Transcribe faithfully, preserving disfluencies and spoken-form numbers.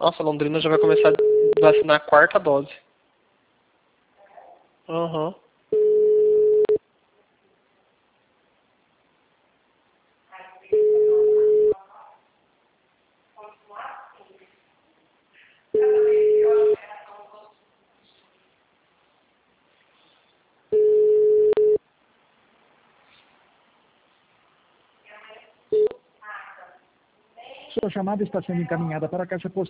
Nossa, Londrina já vai começar a vacinar a quarta dose. Aham. Uhum. Sua chamada está sendo encaminhada para a caixa postal.